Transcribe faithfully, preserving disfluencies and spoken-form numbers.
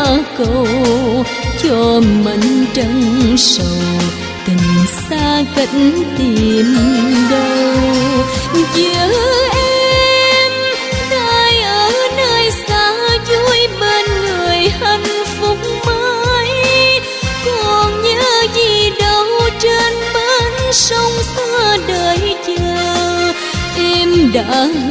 cầu cho mảnh trăng sầu, tình xa cách tìm đâu. Giờ em ai ở nơi xa vui bên người hạnh phúc mãi, còn nhớ gì đâu trên bến sông xưa đợi chờ. Em đã